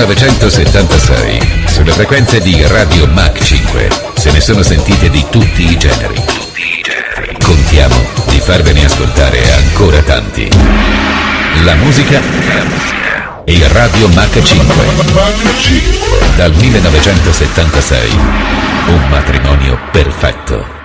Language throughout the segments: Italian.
1976, sulle frequenze di Radio Mach 5, se ne sono sentite di tutti i generi. Contiamo di farvene ascoltare ancora tanti. La musica e Radio Mach 5. Dal 1976, un matrimonio perfetto.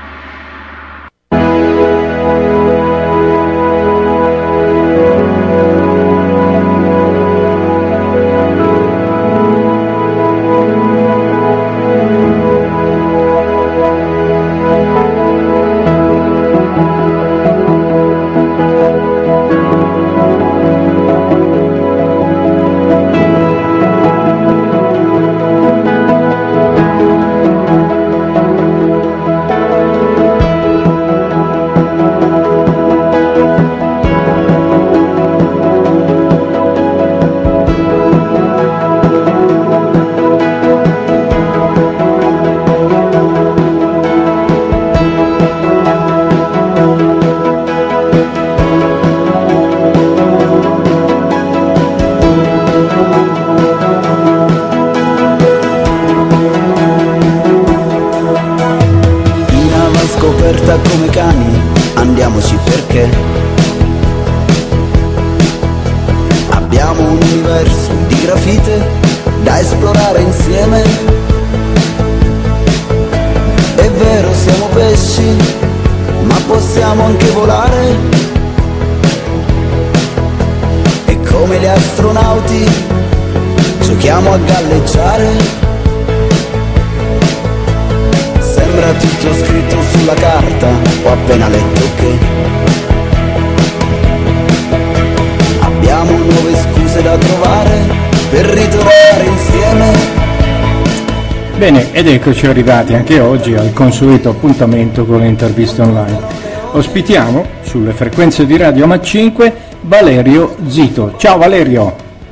Bene, ed eccoci arrivati anche oggi al consueto appuntamento con le interviste online. Ospitiamo sulle frequenze di Radio Mach 5 Valerio Zito. Ciao Valerio!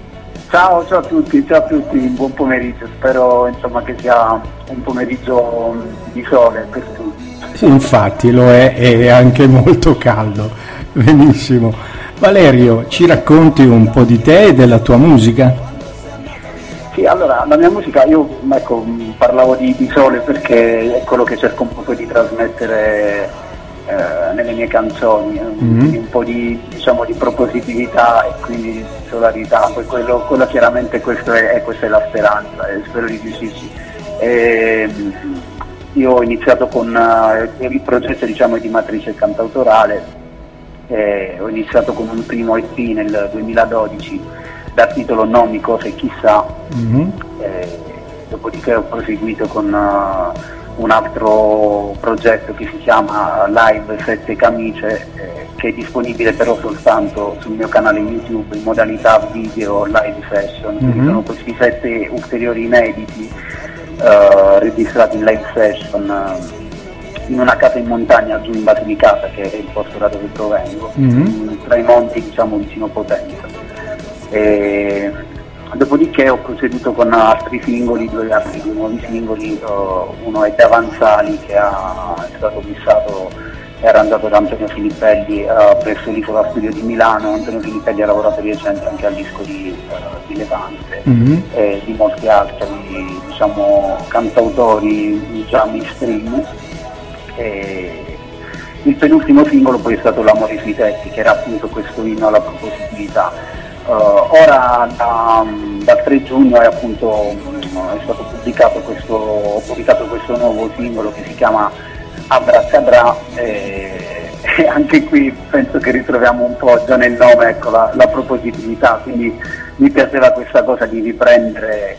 Ciao a tutti, buon pomeriggio, spero insomma che sia un pomeriggio di sole per tutti. Sì, infatti lo è anche molto caldo. Benissimo. Valerio, ci racconti un po' di te e della tua musica? Sì, allora, la mia musica, io parlavo di sole perché è quello che cerco un po' di trasmettere nelle mie canzoni, quindi un po' di propositività e quindi di solarità, poi quello chiaramente questa è la speranza e spero di riuscirci. Io ho iniziato con il progetto di matrice cantautorale, ho iniziato con un primo EP nel 2012 dal titolo Nomi, cose, chissà, dopodiché ho proseguito con un altro progetto che si chiama Live Sette Camicie, che è disponibile però soltanto sul mio canale YouTube in modalità video live session, quindi sono questi 7 ulteriori inediti registrati in live session in una casa in montagna giù in Basilicata, che è il posto da dove provengo, tra i monti vicino Potenza. Dopodiché ho proceduto con altri singoli, 2 altri nuovi singoli, uno è Davanzali, che è stato missato e arrangiato da Antonio Filippelli presso l'Isola Studio di Milano. Antonio Filippelli ha lavorato di recente anche al disco di Levante e di molti altri cantautori già mainstream. Il penultimo singolo poi è stato L'amore sui tetti, che era appunto questo inno alla propositività. Ora dal 3 giugno è stato pubblicato ho pubblicato questo nuovo singolo che si chiama Abracadabra, e anche qui penso che ritroviamo un po' già nel nome la propositività, quindi mi piaceva questa cosa di riprendere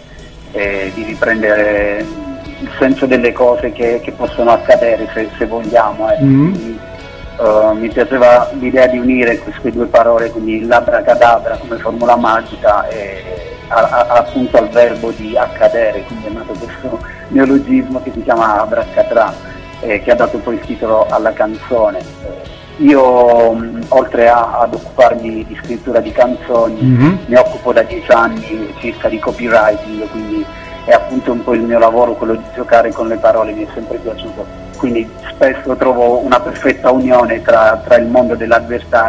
il senso delle cose che possono accadere se vogliamo. Mi piaceva l'idea di unire queste 2 parole, quindi l'abracadabra come formula magica e appunto al verbo di accadere, quindi è nato questo neologismo che si chiama Abracadabra, che ha dato poi il titolo alla canzone. Io oltre ad occuparmi di scrittura di canzoni mi occupo da 10 anni circa di copywriting, quindi è appunto un po' il mio lavoro quello di giocare con le parole, mi è sempre piaciuto. Quindi spesso trovo una perfetta unione tra il mondo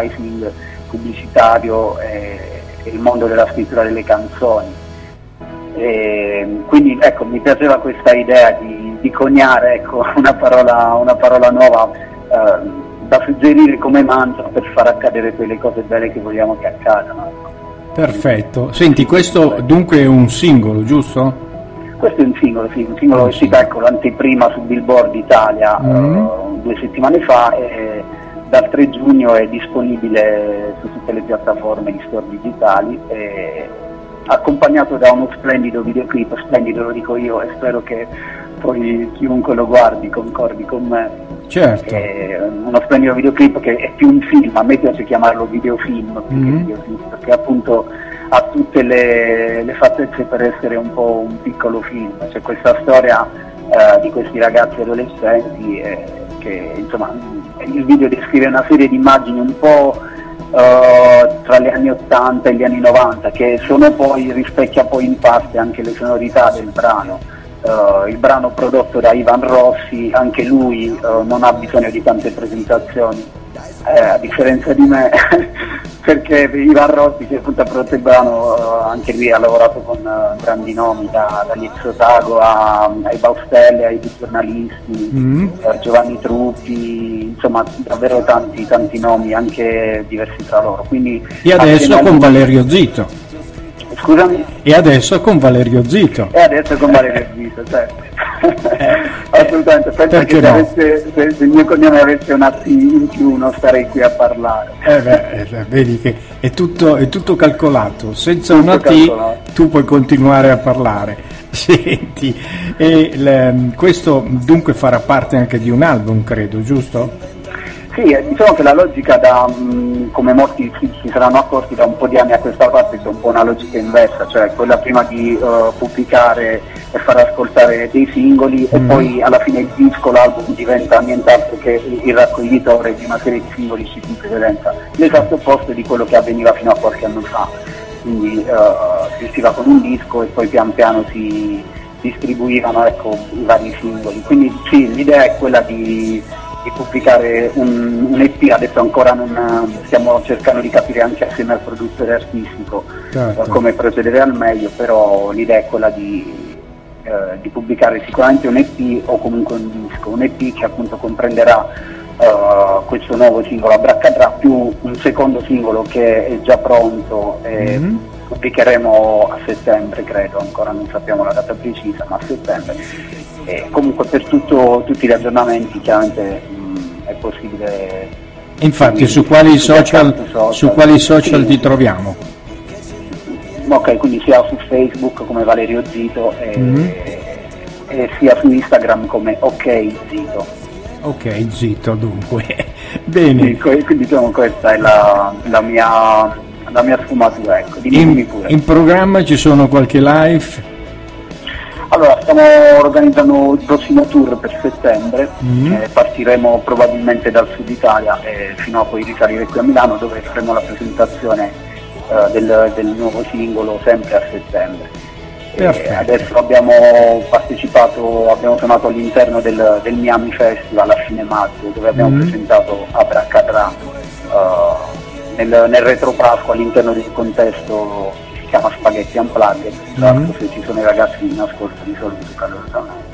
dell'advertising pubblicitario e il mondo della scrittura delle canzoni. Quindi ecco, mi piaceva questa idea di coniare, ecco, una parola nuova da suggerire come mantra per far accadere quelle cose belle che vogliamo che accadano. Perfetto. Senti, questo dunque è un singolo, giusto? Questo è un singolo, sì, un singolo uscito, ecco, l'anteprima su Billboard Italia 2 settimane fa, e dal 3 giugno è disponibile su tutte le piattaforme di store digitali, accompagnato da uno splendido videoclip, splendido lo dico io e spero che poi chiunque lo guardi concordi con me. Certo. È uno splendido videoclip che è più un film, a me piace chiamarlo videofilm perché appunto ha tutte le fattezze per essere un po' un piccolo film. C'è questa storia di questi ragazzi adolescenti che insomma il video descrive una serie di immagini un po' tra gli anni 80 e gli anni 90 che rispecchia poi in parte anche le sonorità del brano. Il brano prodotto da Ivan Rossi, anche lui non ha bisogno di tante presentazioni, a differenza di me, perché Ivan Rossi, che appunto ha prodotto il brano, anche lui ha lavorato con grandi nomi, dagli Exotago ai Baustelli, ai giornalisti, Giovanni Truppi, insomma davvero tanti nomi, anche diversi tra loro. Quindi, e adesso con Valerio Zito. Scusami? E adesso con Valerio Zito. Certo. Assolutamente, penso che se il mio cognome avesse una T in più non starei qui a parlare. Vedi che è tutto calcolato, senza una T tu puoi continuare a parlare. Senti, questo dunque farà parte anche di un album, credo, giusto? Sì, diciamo che la logica come molti si saranno accorti da un po' di anni a questa parte, è un po' una logica inversa, cioè quella prima di pubblicare e far ascoltare dei singoli e poi alla fine il disco, l'album diventa nient'altro che il raccoglitore di una serie di singoli usciti in precedenza, l'esatto opposto di quello che avveniva fino a qualche anno fa. Quindi si usciva con un disco e poi pian piano si distribuivano, ecco, i vari singoli. Quindi sì, l'idea è quella di pubblicare un EP, adesso ancora non stiamo cercando di capire anche assieme al produttore artistico come procedere al meglio, però l'idea è quella di pubblicare sicuramente un EP o comunque un disco, un EP che appunto comprenderà questo nuovo singolo Abracadabra più un secondo singolo che è già pronto e pubblicheremo a settembre, credo, ancora non sappiamo la data precisa, ma a settembre. E comunque per tutti gli aggiornamenti chiaramente è possibile. Infatti su quali social ti troviamo? Ok, quindi sia su Facebook come Valerio Zito e sia su Instagram come Ok Zito. Ok Zito, dunque. Bene. Quindi diciamo questa è la mia sfumatura, ecco. Dimmi pure. In programma ci sono qualche live? Allora, stiamo organizzando il prossimo tour per settembre, partiremo probabilmente dal sud Italia fino a poi risalire qui a Milano, dove faremo la presentazione del nuovo singolo sempre a settembre. Adesso abbiamo suonato all'interno del Miami Festival a fine maggio, dove abbiamo presentato Abracadabra nel retro-Pasqua all'interno di un contesto che si chiama Spaghetti Unplugged. Tra l'altro, se ci sono i ragazzi in ascolto di solito calorosamente.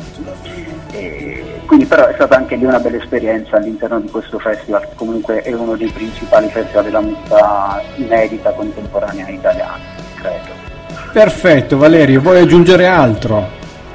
Quindi però è stata anche lì una bella esperienza all'interno di questo festival, che comunque è uno dei principali festival della musica inedita contemporanea italiana, credo. Perfetto, Valerio, vuoi aggiungere altro?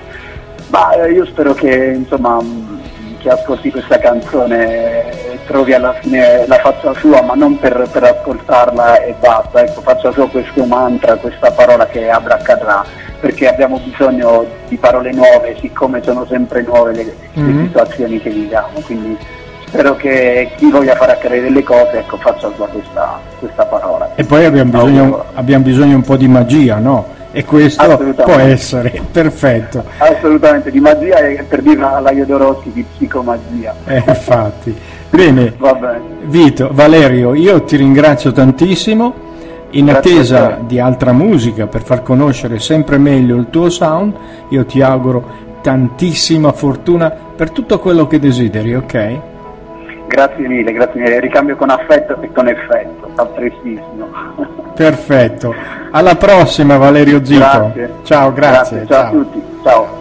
Io spero che insomma chi ascolti questa canzone trovi alla fine la faccia sua, ma non per ascoltarla e basta, ecco, faccia sua questo mantra, questa parola che è Abracadabra, perché abbiamo bisogno di parole nuove, siccome sono sempre nuove le situazioni che viviamo, quindi spero che chi voglia fare accadere delle cose, ecco, faccia sua questa parola. E poi abbiamo bisogno un po' di magia, no? E questo può essere perfetto. Assolutamente, di magia, e per dirla alla Iodorossi di psicomagia. Infatti. Bene. Va bene. Vito, Valerio, io ti ringrazio tantissimo. In attesa di altra musica per far conoscere sempre meglio il tuo sound, io ti auguro tantissima fortuna per tutto quello che desideri, ok? Grazie mille, ricambio con affetto e con effetto, a prestissimo. Perfetto. Alla prossima Valerio Zito. Grazie. Ciao, grazie. Ciao a tutti. Ciao.